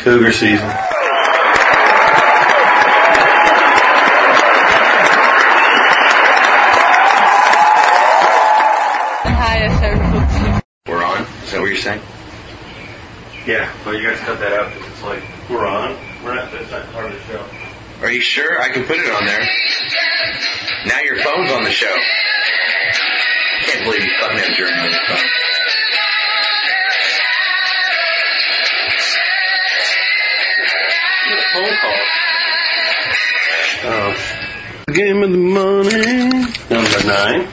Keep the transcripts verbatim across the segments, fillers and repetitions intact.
Cougar season. We're on? Is that what you're saying? Yeah, well, you guys cut that out because it's like, we're on. We're not, that's not part of the show. Are you sure? I can put it on there. Now your phone's on the show. Can't believe you fucking have Journey on your phone. Phone call. Oh. Game of the morning. Number nine.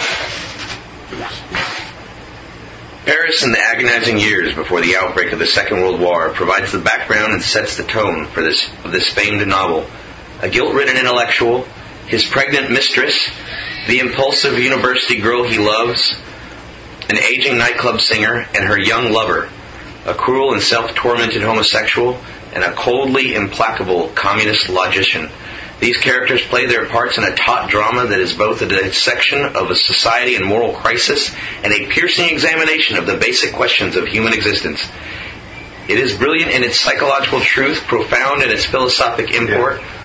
Paris in the agonizing years before the outbreak of the Second World War provides the background and sets the tone for this of this famed novel. A guilt-ridden intellectual, his pregnant mistress, the impulsive university girl he loves, an aging nightclub singer, and her young lover, a cruel and self-tormented homosexual, and a coldly implacable communist logician. These characters play their parts in a taut drama that is both a dissection of a society in moral crisis and a piercing examination of the basic questions of human existence. It is brilliant in its psychological truth, profound in its philosophic import. Yeah.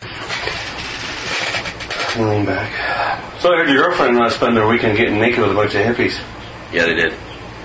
Lean back. So I heard your girlfriend want to spend their weekend getting naked with a bunch of hippies. Yeah, they did.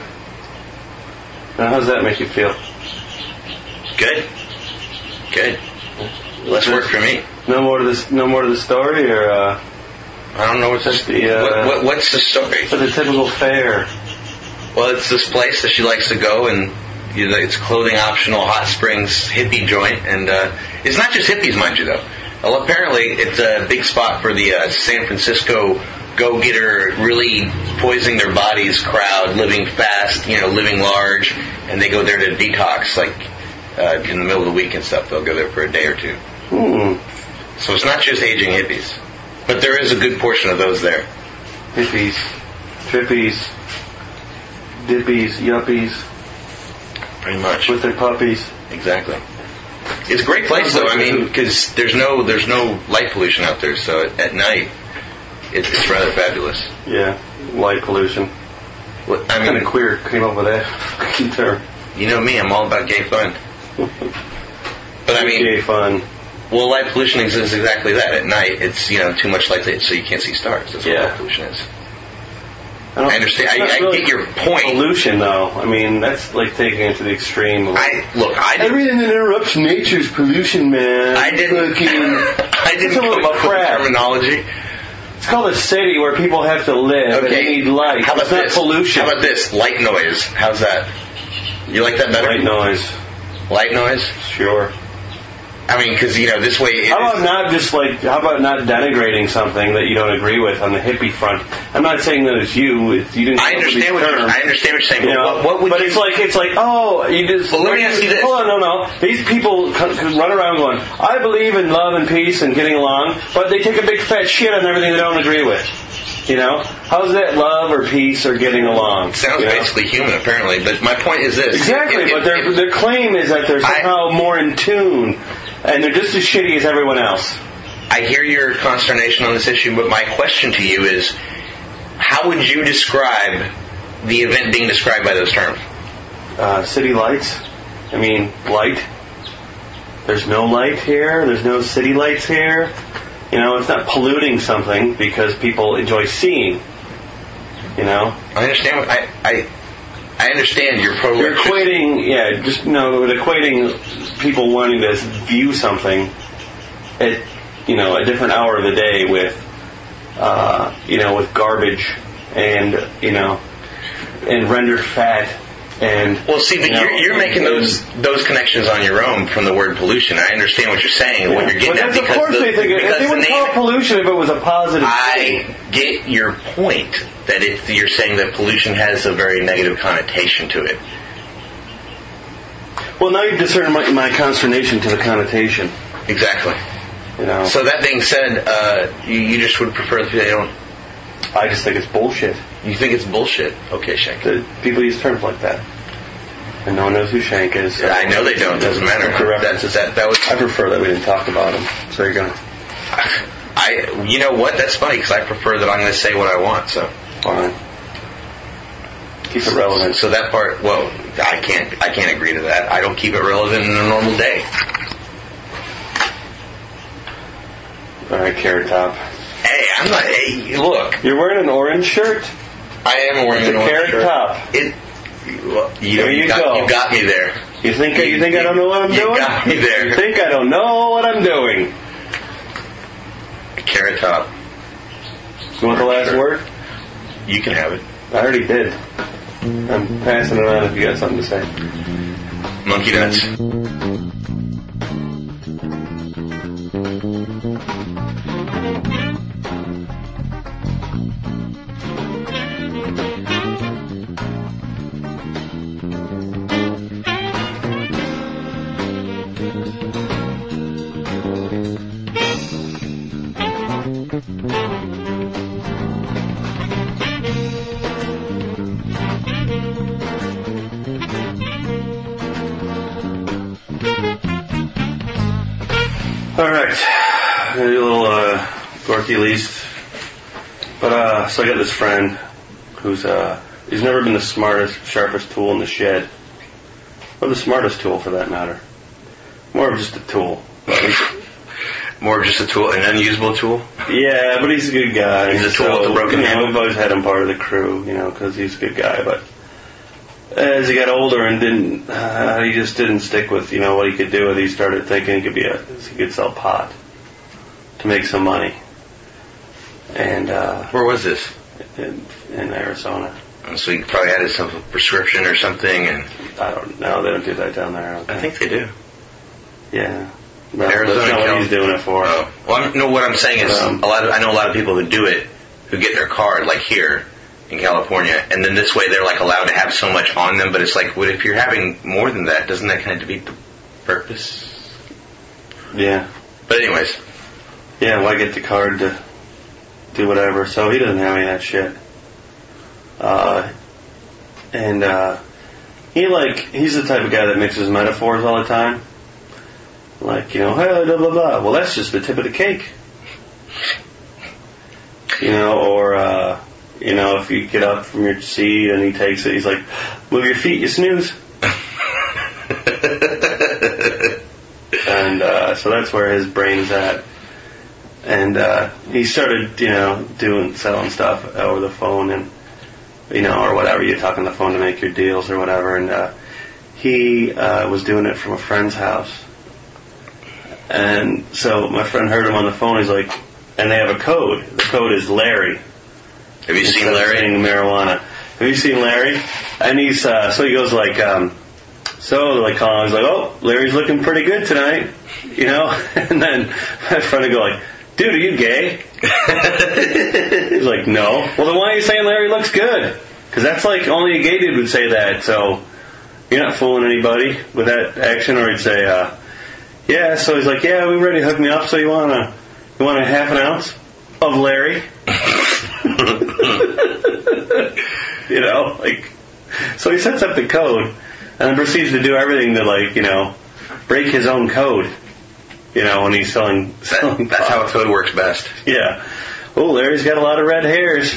Now, how does that make you feel? Good. Good. Less work for me. No more to this. No more to the story, or uh, I don't know what's just the, the. Uh, what, what, what's the story? For the typical fare. Well, it's this place that she likes to go, and you know, it's clothing optional, hot springs hippie joint, and uh, it's not just hippies, mind you, though. Well, apparently, it's a big spot for the uh, San Francisco go-getter, really poisoning their bodies crowd, living fast, you know, living large, and they go there to detox, like uh, in the middle of the week and stuff. They'll go there for a day or two. Hmm. So it's not just aging hippies, but there is a good portion of those there. Hippies, trippies, dippies, yuppies. Pretty much. With their puppies. Exactly. It's a great place, though. I mean, because there's no there's no light pollution out there, so at, at night it, it's rather fabulous. Yeah, light pollution. What, I mean, kind of queer came up with that term. You know me, I'm all about gay fun. But I mean, gay fun. Well, light pollution is exactly that. At night, it's you know too much light, so you can't see stars. That's what yeah. light pollution is. I, don't, I understand. I, I really get your point. Pollution, though. I mean, that's like taking it to the extreme. Of, I look. I didn't, everything that interrupts nature's pollution, man. I didn't. Fucking, I didn't come up with the terminology. It's called a city where people have to live okay. and they need light. How about it's not this? pollution. How about this? Light noise. How's that? You like that better? Light noise. Light noise? Sure. I mean, because, you know, this way... It how about is, not just, like, how about not denigrating something that you don't agree with on the hippie front? I'm not saying that it's you. It's, you didn't I understand, what you're, I understand what you're saying, you but know, what, what would But you... it's like, it's like, oh, you just... Well, let me ask you this. Hold on, no, no. These people c- c- run around going, I believe in love and peace and getting along, but they take a big fat shit on everything they don't agree with. You know? How's that love or peace or getting along? It sounds you know? basically human, apparently, but my point is this. Exactly, if, if, but their, if, their claim is that they're somehow I, more in tune, and they're just as shitty as everyone else. I hear your consternation on this issue, but my question to you is, how would you describe the event being described by those terms? Uh, city lights. I mean, light. There's no light here. There's no city lights here. You know, it's not polluting something because people enjoy seeing. You know? I understand what I... I I understand your pro. You're equating, yeah, just, you know, equating people wanting to view something at, you know, a different hour of the day with, uh, you know, with garbage and, you know, and rendered fat and... Well, see, but you know, you're, you're making those those connections on your own from the word pollution. I understand what you're saying, yeah. what you're getting but at, because because of course the, they think it, because they wouldn't the call name, it pollution if it was a positive I thing. get your point that it, you're saying that pollution has a very negative connotation to it. Well, now you've discerned my, my consternation to the connotation. Exactly. You know. So that being said, uh, you, you just would prefer that they don't... I just think it's bullshit. You think it's bullshit? Okay, Shank. The, people use terms like that. And no one knows who Shank is. So I know they don't. It doesn't matter. That's, that, that was, I prefer that we didn't talk about him. So you're going to... I, you know what? That's funny because I prefer that I'm going to say what I want, so... Fine. Keep it relevant. So that part, well, I can't. I can't agree to that. I don't keep it relevant in a normal day. All right, Carrot Top. Hey, I'm not. Hey, look. You're wearing an orange shirt. I am wearing it's an a orange Carrot shirt. Top. It. Well, you, there you, you got, go. You got me there. You think? You, you think you, I don't know what I'm you doing? You got me there. You think I don't know what I'm doing? Carrot Top. You want the last sure. word? You can have it. I already did. I'm passing it on if you got something to say. Monkey nuts. Alright, a little uh, dorky least. But, uh, so I got this friend who's, uh, he's never been the smartest, sharpest tool in the shed. Or the smartest tool for that matter. More of just a tool. More of just a tool, an unusable tool? Yeah, but he's a good guy. He's a tool so, with a broken you know, handle? We've always had him part of the crew, you know, because he's a good guy, but as he got older and didn't, uh, he just didn't stick with, you know, what he could do. He started thinking he could be a, he could sell pot to make some money. And uh, where was this? In, in Arizona. So he probably had some prescription or something, and I don't know. They don't do that down there. I, I think they do. Yeah. No, Arizona, that's not what he's doing it for. Oh. Well, I'm, no. What I'm saying is, um, a lot of I know a lot of people who do it, who get their card like here in California, and then this way they're like allowed to have so much on them. But it's like, what if you're having more than that? Doesn't that kind of defeat the purpose? Yeah. But anyways. Yeah. Why get the card to do whatever? So he doesn't have any of that shit. Uh, and uh, he like he's the type of guy that mixes metaphors all the time. Like, you know, hey, blah, blah, blah. Well, that's just the tip of the cake. You know, or, uh, you know, if you get up from your seat and he takes it, he's like, move your feet, you snooze. And uh, so that's where his brain's at. And uh, he started, you know, doing, selling stuff over the phone and, you know, or whatever. You talk on the phone to make your deals or whatever. And uh, he uh, was doing it from a friend's house. And so my friend heard him on the phone. He's like, and they have a code. The code is Larry. Have you seen Larry? Saying marijuana. Have you seen Larry? And he's, uh, so he goes like, um, so like calling. He's like, oh, Larry's looking pretty good tonight. You know? And then my friend would go like, dude, are you gay? He's like, no. Well, then why are you saying Larry looks good? Because that's like, only a gay dude would say that. So you're not fooling anybody with that action. Or he'd say, uh, yeah, so he's like, yeah, we ready to hook me up, so you want a, you want a half an ounce of Larry? You know, like, so he sets up the code and then proceeds to do everything to, like, you know, break his own code, you know, when he's selling, selling that, That's how a code works best. Yeah. Oh, Larry's got a lot of red hairs.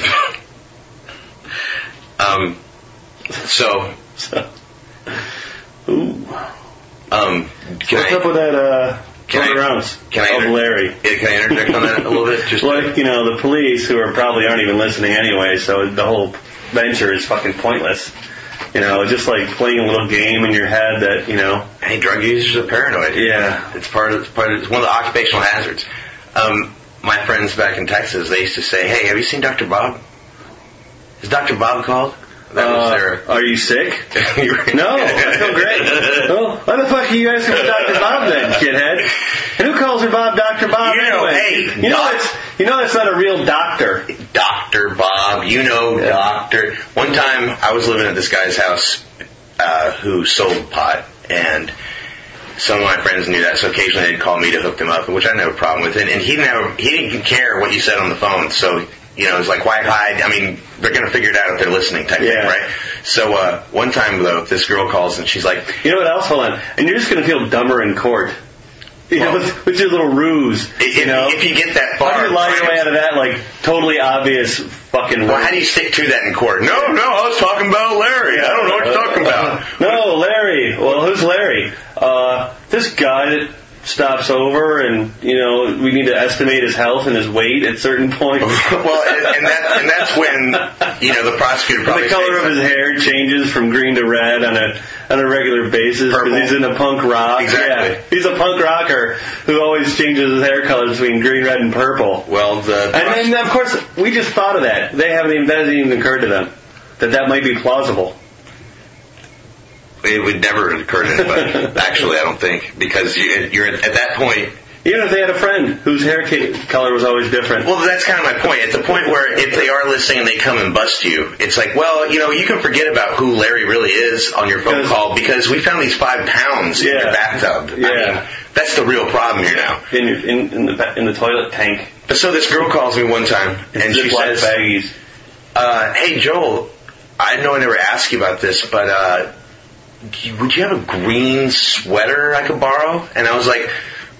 um, so. so ooh. Um, can What's I, up with that, uh, can I, ounce can I of inter- Larry? Yeah, can I interject on that a little bit? Just like, you know, the police, who are probably aren't even listening anyway, so the whole venture is fucking pointless. You know, just like playing a little game in your head that, you know. Hey, drug users are paranoid. Yeah. It's part of, it's part of, it's one of the occupational hazards. Um, my friends back in Texas, they used to say, hey, have you seen Doctor Bob? Is Doctor Bob called? That uh, was their... Are you sick? No, I feel great. Oh, why the fuck are you asking for Doctor Bob then, shithead? And who calls her Bob Doctor Bob You know, anyway? hey, you know doc- that's you know that's not a real doctor. Doctor Bob, you know, Yeah. Doctor. One time, I was living at this guy's house uh, who sold pot, and some of my friends knew that, so occasionally they'd call me to hook them up, which I didn't have a problem with. And, and he didn't have, he didn't care what you said on the phone, so. You know, it's like, why hide? I mean, they're going to figure it out if they're listening type Yeah. thing, right? So, uh, one time, though, this girl calls and she's like... You know what else? Hold on. And you're just going to feel dumber in court. You know, what's, what's your little ruse? If, you know, if you get that far, how do you lie your way out of that? Like totally obvious fucking. Well, how do you stick to that in court? No, no, I was talking about Larry. I don't know what you're talking about. Uh, no, Larry. Well, who's Larry? Uh, this guy that stops over, and you know, we need to estimate his health and his weight at certain points. Well, and, and, that, and that's when you know the prosecutor probably the color of his hair changes from green to red on a on a regular basis because he's in a punk rock. Exactly. Yeah, he's a punk rocker who always changes his hair color between green, red, and purple. Well, the and then of course we just thought of that. They haven't even that hasn't even occurred to them that that might be plausible. It would never occur to anybody. Actually, I don't think, because you, you're at that point. Even if they had a friend whose hair color was always different. Well, that's kind of my point. It's the point where if they are listening and they come and bust you, it's like, well, you know, you can forget about who Larry really is on your phone call because we found these five pounds yeah. in your bathtub. Yeah. I mean, that's the real problem here now. In your, in, in the in the toilet tank. But so this girl calls me one time and she says, baggies. Uh, "Hey Joel, I know I never asked you about this, but uh, would you have a green sweater I could borrow?" And I was like.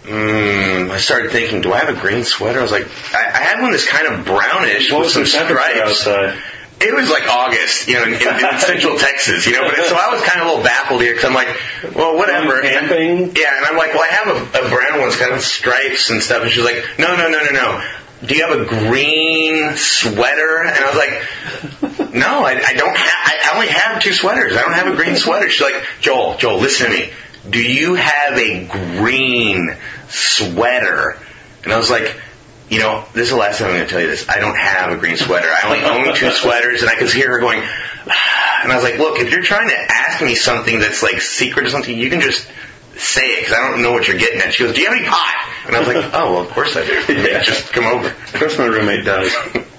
Mm, I started thinking, do I have a green sweater? I was like, I, I had one that's kind of brownish what with some stripes. Outside? It was like August, you know, in, in central Texas, you know. But so I was kind of a little baffled here because I'm like, well, whatever. Camping? And, yeah, and I'm like, well, I have a, a brown one, it's kind of stripes and stuff. And she's like, no, no, no, no, no. Do you have a green sweater? And I was like, no, I, I don't have. I only have two sweaters. I don't have a green sweater. She's like, Joel, Joel, listen to me. Do you have a green sweater? And I was like, you know, this is the last time I'm going to tell you this. I don't have a green sweater. I only own two sweaters. And I could hear her going, ah. And I was like, look, if you're trying to ask me something that's like secret or something, you can just say it because I don't know what you're getting at. She goes, do you have any pot? And I was like, oh, well, of course I do. Yeah, just come over. Of course my roommate does.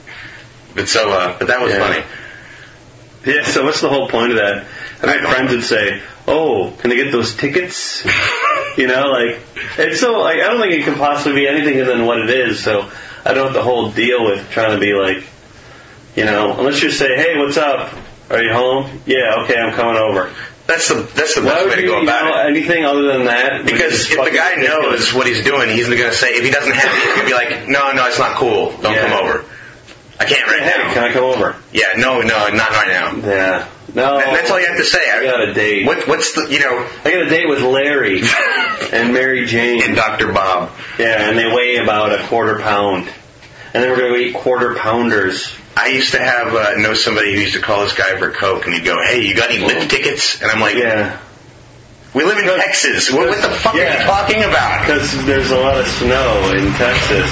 But so, uh, but that was yeah. funny. Yeah, so what's the whole point of that? And my friends would say, oh, can I get those tickets? You know, like, it's so, like, I don't think it can possibly be anything other than what it is, so I don't have the whole deal with trying to be like, you know, unless you say, hey, what's up? Are you home? Yeah, okay, I'm coming over. That's the that's the Why best would way to you, go about you know, it. Anything other than that? Because if the guy knows what he's doing, he's going to say, if he doesn't have it, he'll be like, no, no, it's not cool. Don't yeah. come over. I can't right hey, now. Can I come over? Yeah, no, no, not right now. Yeah. No. And that's all you have to say. I got a date. What, what's the, you know. I got a date with Larry and Mary Jane. And Doctor Bob. Yeah, and they weigh about a quarter pound. And then we're going to eat quarter pounders. I used to have, uh, know somebody who used to call this guy for Coke, and he'd go, hey, you got any lift tickets? And I'm like, yeah. We live in Texas. What, what the fuck yeah. are you talking about? Because there's a lot of snow in Texas.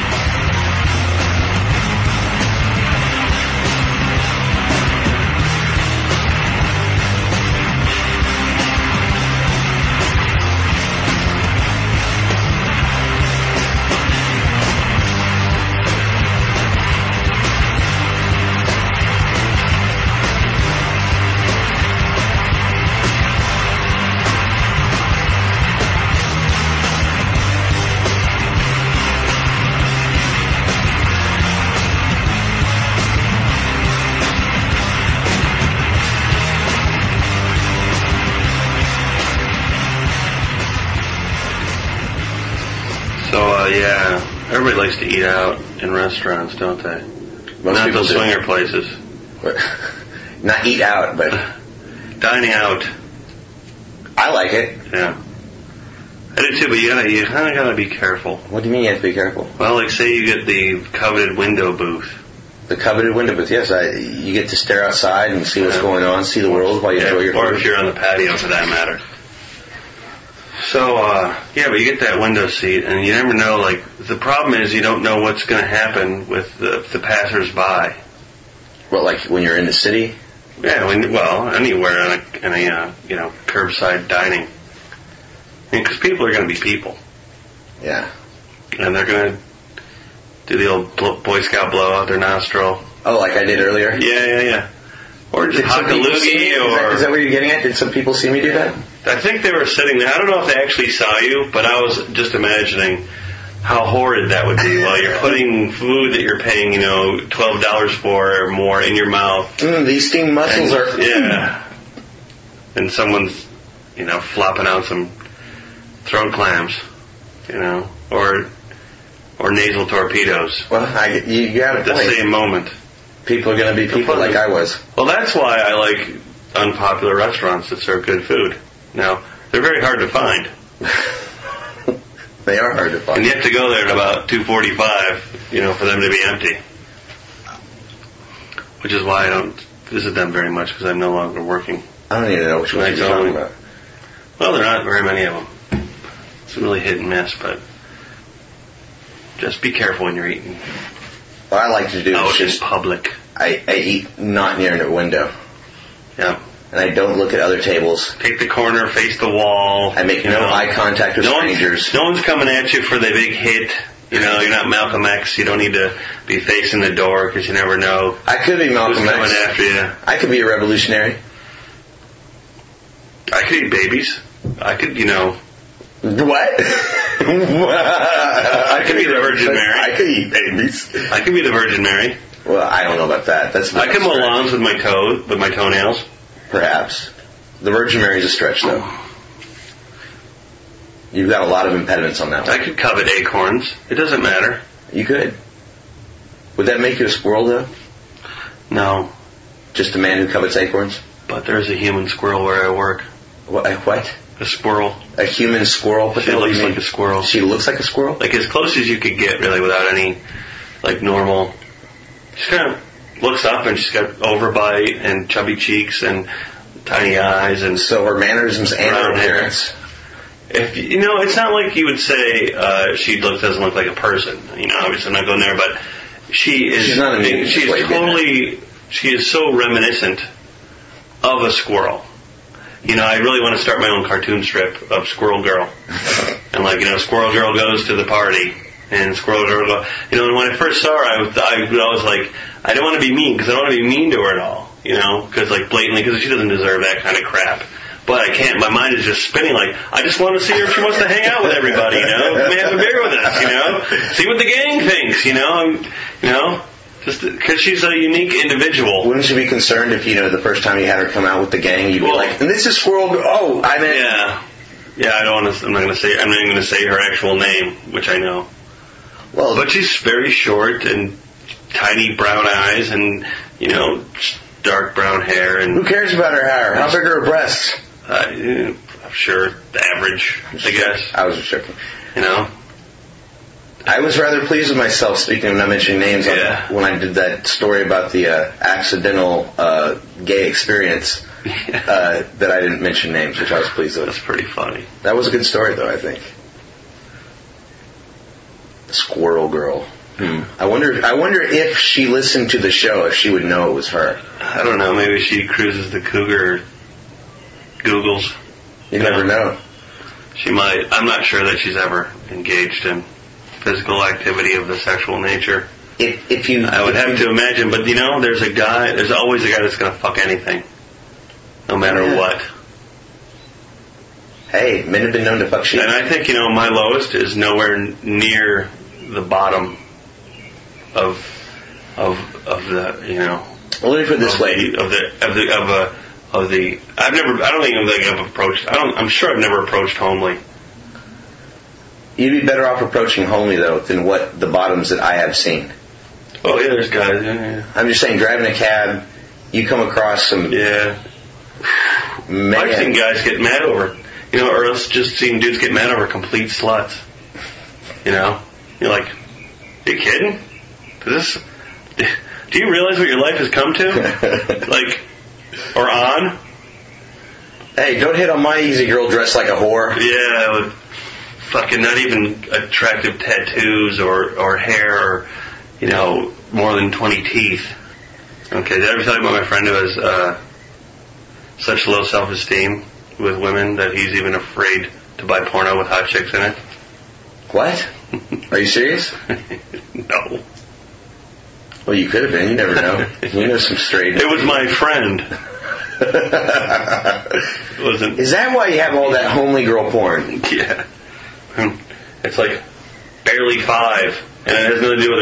Yeah, everybody likes to eat out in restaurants, don't they? Most Not those do. Swinger places. Not eat out, but dining out. I like it. Yeah, I do too. But you gotta, you kind of gotta be careful. What do you mean you have to be careful? Well, like say you get the coveted window booth. The coveted window booth, yes. I, you get to stare outside and see what's yeah. going on, see the world while you yeah. enjoy your food. Or if you're on the patio, for that matter. So, uh, yeah, but you get that window seat, and you never know, like, the problem is you don't know what's going to happen with the, the passers-by. What, like when you're in the city? Yeah, when, well, anywhere in a, in a uh, you know, curbside dining. Because people are going to be people. Yeah. And they're going to do the old Boy Scout blow out their nostril. Oh, like I did earlier? Yeah, yeah, yeah. Or just hock a loogie, or... Is that, is that what you're getting at? Did some people see me do that? I think they were sitting there. I don't know if they actually saw you, but I was just imagining how horrid that would be while you're putting food that you're paying, you know, twelve dollars for or more in your mouth. Mm, these steamed mussels and, are... Yeah. And someone's, you know, flopping out some throat clams. you know, or or nasal torpedoes. Well, I, you got a at the point. same moment. People are going to be people like I was. Well, that's why I like unpopular restaurants that serve good food. Now, they're very hard to find. They are hard to find. And you have to go there at about two forty-five, you know, for them to be empty. Which is why I don't visit them very much, because I'm no longer working. I don't even know which ones you're talking about. Well, there are not very many of them. It's really hit and miss, but just be careful when you're eating. What I like to do out is just in public. I, I eat not near a window. Yeah. And I don't look at other tables. Take the corner, face the wall. I make no know. eye contact with no strangers. One's, no one's coming at you for the big hit. You know, you're not Malcolm X. You don't need to be facing the door because you never know. I could be Malcolm who's X. coming after you. I could be a revolutionary. I could eat babies. I could, you know. What? I could be the Virgin Mary. I could eat babies. I could be the Virgin Mary. Well, I don't know about that. That's I could mow lawns with my toe, with my toenails. Perhaps. The Virgin Mary is a stretch, though. You've got a lot of impediments on that one. I could covet acorns. It doesn't matter. You could. Would that make you a squirrel, though? No. Just a man who covets acorns? But there's a human squirrel where I work. What? A what? A squirrel. A human squirrel? What she the looks hell do you like mean? a squirrel. She looks like a squirrel? Like as close as you could get, really, without any, like, normal. She kind of looks up and she's got overbite and chubby cheeks and tiny eyes and. So her mannerisms and her appearance. If you know, it's not like you would say uh, she look, doesn't look like a person. You know, obviously I'm not going there, but she is. She's not a mean She's way, totally. She is so reminiscent of a squirrel. You know, I really want to start my own cartoon strip of Squirrel Girl. And like, you know, Squirrel Girl goes to the party, and Squirrel Girl goes, you know, and when I first saw her, I was, I was always like, I don't want to be mean, because I don't want to be mean to her at all. You know, because like blatantly, because she doesn't deserve that kind of crap. But I can't, my mind is just spinning like, I just want to see her if she wants to hang out with everybody, you know? Come have a beer with us, you know? See what the gang thinks, you know? I'm, you know? Just because she's a unique individual. Wouldn't you be concerned if, you know, the first time you had her come out with the gang, you'd well, be like, and this is Squirrel Girl. Oh, I meant. Yeah. Yeah, I don't want to, I'm not going to say, I'm not even going to say her actual name, which I know. Well, but she's very short and tiny brown eyes and, you know, dark brown hair. And who cares about her hair? How big are her breasts? Uh, I'm sure average, I guess. I was just joking. You know? I was rather pleased with myself, speaking of not mentioning names, yeah. when I did that story about the uh, accidental uh, gay experience, uh, that I didn't mention names, which I was pleased with. That's pretty funny. That was a good story, though, I think. Squirrel Girl. Hmm. I wonder. I wonder if she listened to the show, if she would know it was her. I don't know. Maybe she cruises the Cougar. Googles. You, you never know. know. She might. I'm not sure that she's ever engaged in physical activity of the sexual nature. If, if you, I would if have you, to imagine, but you know, there's a guy. There's always a guy that's going to fuck anything, no matter yeah. what. Hey, men have been known to fuck shit. And I think, you know, my lowest is nowhere near the bottom of of of the, you know. Well, let me put it this way: the, of the of the of a of the. I've never. I don't even think I've approached. I don't. I'm sure I've never approached homely. You'd be better off approaching homely though than what the bottoms that I have seen. Oh yeah, there's guys. Yeah, yeah. I'm just saying, driving a cab, you come across some. Yeah. Man. I've seen guys get mad over, you know, or else just seen dudes get mad over complete sluts. You know, you're like, are you kidding? Is this? Do you realize what your life has come to? Like, or on? Hey, don't hit on my easy girl dressed like a whore. Yeah, with fucking not even attractive tattoos or or hair or, you know, more than twenty teeth. Okay, did I ever tell you about my friend who has uh, such low self-esteem with women that he's even afraid to buy porno with hot chicks in it? What? Are you serious? No. Well, you could have been. You never know. You know some straight. It was my friend. It wasn't. Is that why you have all that homely girl porn? Yeah. It's like barely five, and it has nothing to do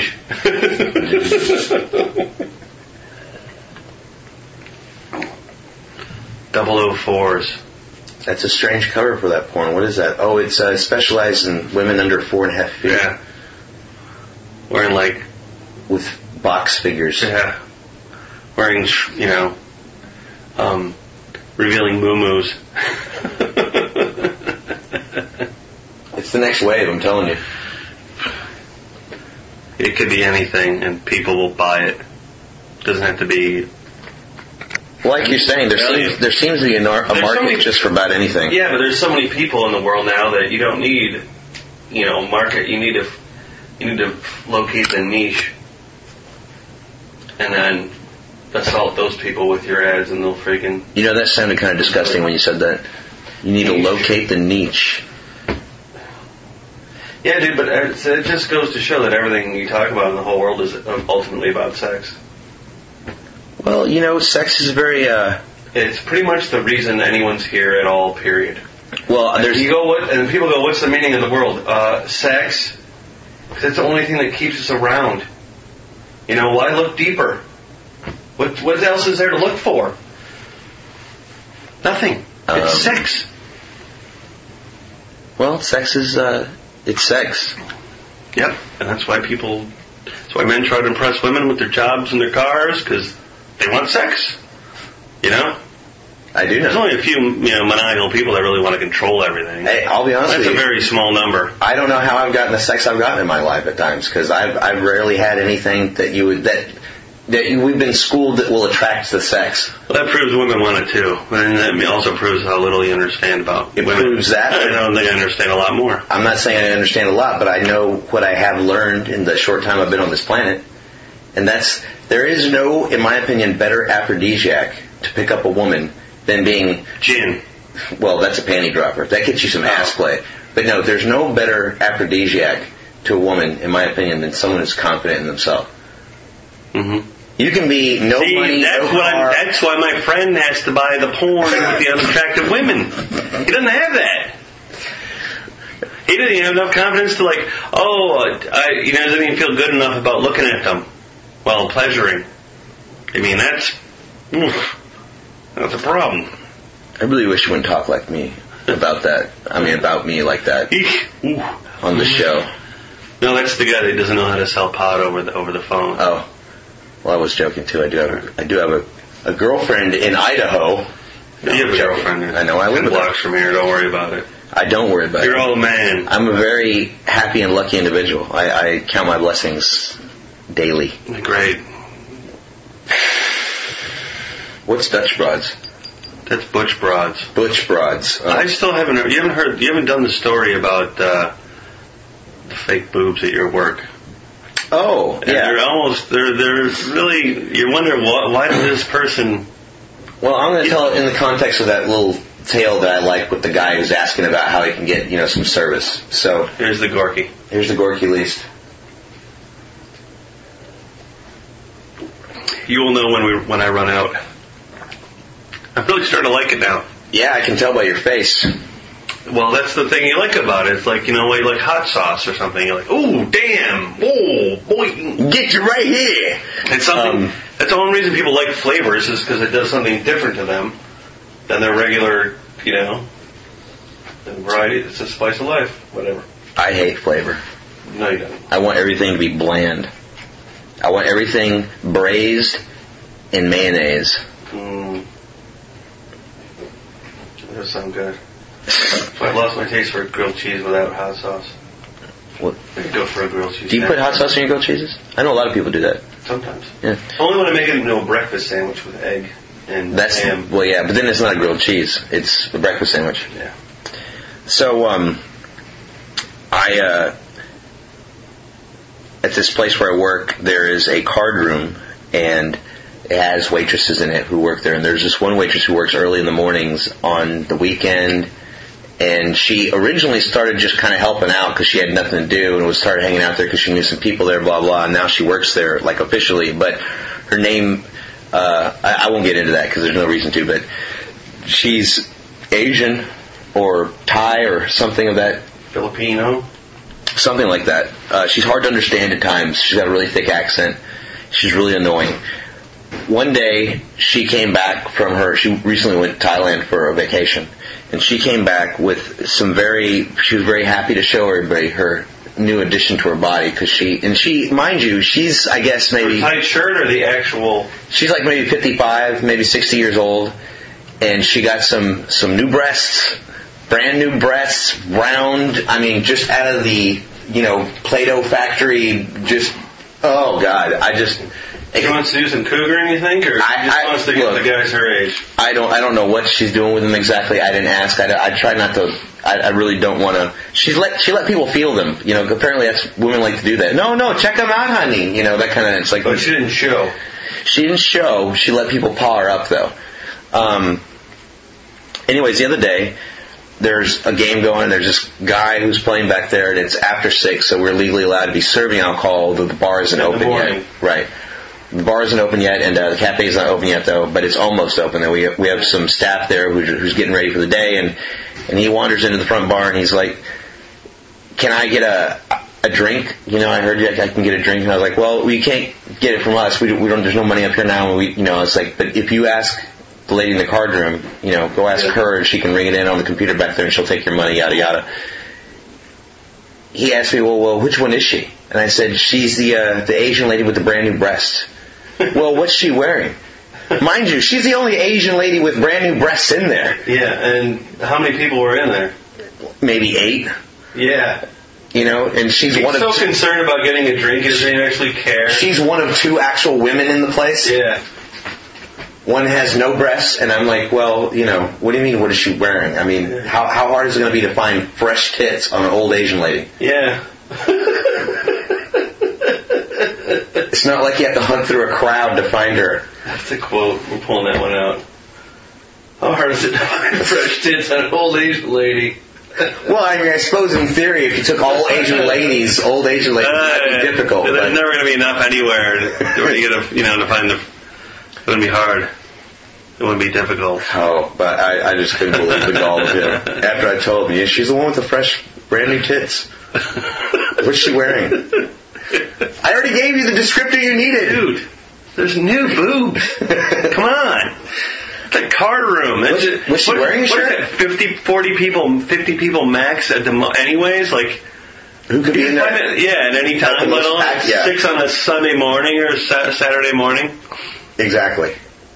with her age. double oh fours. That's a strange cover for that porn. What is that? Oh, it's uh, specialized in women under four and a half feet. Yeah. Wearing like... With box figures. Yeah. Wearing, you know, um, revealing moo-moos. It's the next wave, I'm telling you. It could be anything, and people will buy it. Doesn't have to be... Like you're saying, there Really? seems, there seems to be a, nar- a There's market so many- just for about anything. Yeah, but there's so many people in the world now that you don't need, you know, market. You need to, you need to locate the niche, and then assault those people with your ads, and they'll freaking. You know, that sounded kind of disgusting when you said that. You need to locate the niche. Yeah, dude, but it it just goes to show that everything you talk about in the whole world is ultimately about sex. Well, you know, sex is very, uh... It's pretty much the reason anyone's here at all, period. Well, there's... You go, what, and people go, what's the meaning of the world? Uh, sex. Because it's the only thing that keeps us around. You know, why look deeper? What, what else is there to look for? Nothing. Um, It's sex. Well, sex is, uh... It's sex. Yep. And that's why people... That's why men try to impress women with their jobs and their cars, because they want sex. You know? I do know. There's only a few, you know, maniacal people that really want to control everything. Hey, I'll be honest That's with you. a very small number. I don't know how I've gotten the sex I've gotten in my life at times, because I've I've rarely had anything that you would that that you, we've been schooled that will attract the sex. Well, that proves women want it too, and that also proves how little you understand about It women. proves that. I don't think I understand a lot more. I'm not saying I understand a lot, but I know what I have learned in the short time I've been on this planet, and that's there is no, in my opinion, better aphrodisiac to pick up a woman than being Gin. Well, that's a panty dropper. That gets you some ass play. But no, there's no better aphrodisiac to a woman, in my opinion, than someone who's confident in themselves. Mm-hmm. You can be no See, money, that's no what car. I'm, that's why my friend has to buy the porn with the unattractive women. He doesn't have that. He doesn't even have enough confidence to like, oh, I, he doesn't even feel good enough about looking at them while pleasuring. I mean, that's oof, that's a problem. I really wish you wouldn't talk like me about that. I mean, about me like that Ooh. on the show. No, that's the guy that doesn't know how to sell pot over the over the phone. Oh, well, I was joking too. I do have a, I do have a, a girlfriend in Idaho. No, you have a girlfriend. I know. I live ten with blocks her. from here. Don't worry about it. I don't worry about You're it. all a man. I'm a very happy and lucky individual. I, I count my blessings daily. Great. What's Dutch broads? That's Butch Broads. Butch broads. Oh. I still haven't. You haven't heard. You haven't done the story about uh, the fake boobs at your work. Oh, And yeah. They're almost. They're. They're really. You wonder why, why did this person. Well, I'm going to tell it in the context of that little tale that I like with the guy who's asking about how he can get, you know, some service. So Here's the Gorky. here's the Gorky list. You will know when we when I run out. I'm really starting to like it now. Yeah, I can tell by your face. Well, that's the thing you like about it. It's like, you know, you like hot sauce or something. You're like, ooh, damn, oh, boy. Get you right here. It's something. Um, that's the only reason people like flavors is because it does something different to them than their regular, you know, variety. It's a spice of life, whatever. I hate flavor. No, you don't. I want everything to be bland. I want everything braised in mayonnaise. Mm. That does sound good. So I lost my taste for grilled cheese without hot sauce. What? I could go for a grilled cheese. Do you put hot sauce in your grilled cheeses? I know a lot of people do that. Sometimes. Yeah. Only when I make it into a breakfast sandwich with egg and That's ham. well, yeah, but then it's not a grilled cheese. It's a breakfast sandwich. Yeah. So, um, I, uh, at this place where I work, there is a card room, and it has waitresses in it who work there. And there's this one waitress who works early in the mornings on the weekend, and she originally started just kind of helping out because she had nothing to do, and was started hanging out there because she knew some people there, blah, blah, and now she works there, like, officially. But her name, uh, I, I won't get into that because there's no reason to, but she's Asian or Thai or something of that. Filipino. Something like that. Uh, she's hard to understand at times. She's got a really thick accent. She's really annoying. one day she came back from her, she recently went to Thailand for a vacation, and she came back with some very, she was very happy to show everybody her new addition to her body, because she, and she, mind you, she's, I guess, maybe... A tight shirt or the actual... She's like maybe fifty-five, maybe sixty years old, and she got some, some new breasts, brand new breasts, round, I mean, just out of the, you know, Play-Doh factory, just, oh God, I just... She wants to do some cougering, you think, or she I, just I, wants to get look, the guys her age? I don't. I don't know what she's doing with them exactly. I didn't ask. I, I try not to. I, I really don't want to. She's let. She let people feel them. You know. Apparently, that's women like to do that. No, no. Check them out, honey. You know that kind of. It's like. But she didn't show. She didn't show. She let people paw her up, though. Um. Anyways, the other day, there's a game going. There's this guy who's playing back there, and it's after six, so we're legally allowed to be serving alcohol, although the bar isn't In the open morning. yet. Right. The bar isn't open yet, and uh, the cafe is not open yet, though. But it's almost open. And we have, we have some staff there who's, who's getting ready for the day, and and he wanders into the front bar, and he's like, "Can I get a a drink? You know, I heard you, I can get a drink." And I was like, "Well, we can't get it from us. We don't, we don't. There's no money up here now." And we, you know, it's like, but if you ask the lady in the card room, you know, go ask her, and she can ring it in on the computer back there, and she'll take your money, yada yada. He asked me, "Well, well, which one is she?" And I said, "She's the uh, the Asian lady with the brand new breasts." Well, what's she wearing? Mind you, she's the only Asian lady with brand new breasts in there. Yeah, and how many people were in there? Maybe eight. Yeah. You know, and she's He's one so of two, concerned about getting a drink, he doesn't actually care. she's one of two actual women in the place. Yeah. One has no breasts, and I'm like, well, you know, what do you mean? What is she wearing? I mean, how how hard is it going to be to find fresh tits on an old Asian lady? Yeah. It's not like you have to hunt through a crowd to find her. That's a quote. We're pulling that one out. How hard is it to find fresh tits on an old Asian lady? Well, I mean, I suppose in theory, if you took all Asian ladies, old Asian ladies, Uh, that'd be difficult. There's But never going to be enough anywhere to, where you get to, you know, to find the. It wouldn't be hard. It wouldn't be difficult. oh, but I, I just couldn't believe the gall of him. After I told him, yeah, she's the one with the fresh, brand new tits. What's she wearing? I already gave you the descriptor you needed. Dude, there's new boobs. Come on. The card room. That's Was- just- was she what- wearing a what is shirt? that, fifty, forty people, fifty people max at the mo- anyways? Like, Who could be in five there? minutes- yeah, at any At the time, most let alone packed, yeah. six on a Sunday morning or sa- Saturday morning. Exactly.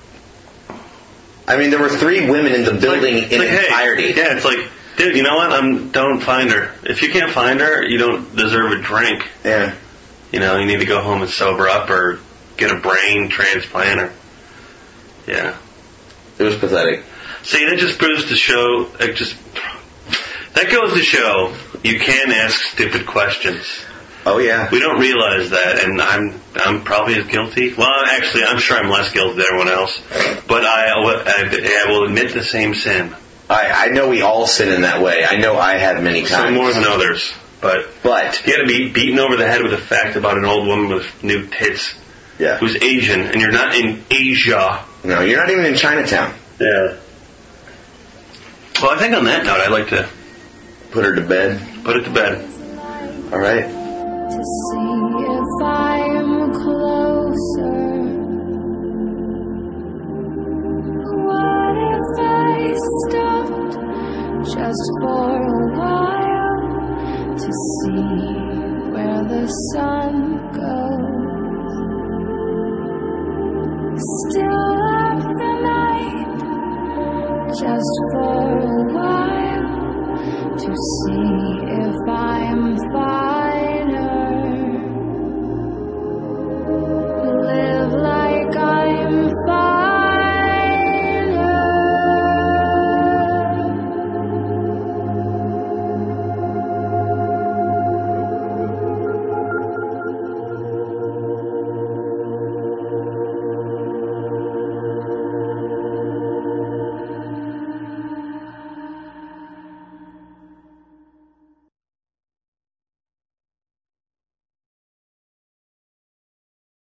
I mean, there were three women in the building It's in like, hey, entirety. yeah, it's like, dude, you know what? I'm don't find her. If you can't find her, you don't deserve a drink. Yeah. You know, you need to go home and sober up or get a brain transplant or, yeah. It was pathetic. See, that just proves to show, it just, that goes to show you can ask stupid questions. Oh, yeah. We don't realize that, and I'm I'm probably as guilty. Well, actually, I'm sure I'm less guilty than everyone else, but I, I, I will admit the same sin. I, I know we all sin in that way. I know I have many times. Some more than others, but But, you got to be beaten over the head with a fact about an old woman with new tits yeah. who's Asian, and you're not in Asia. No, you're not even in Chinatown. Yeah. Well, I think on that note, I'd like to Put her to bed. put it to bed. All right. To see if I am closer. What if I stopped just for a while to see where the sun goes? Still left the night just for a while to see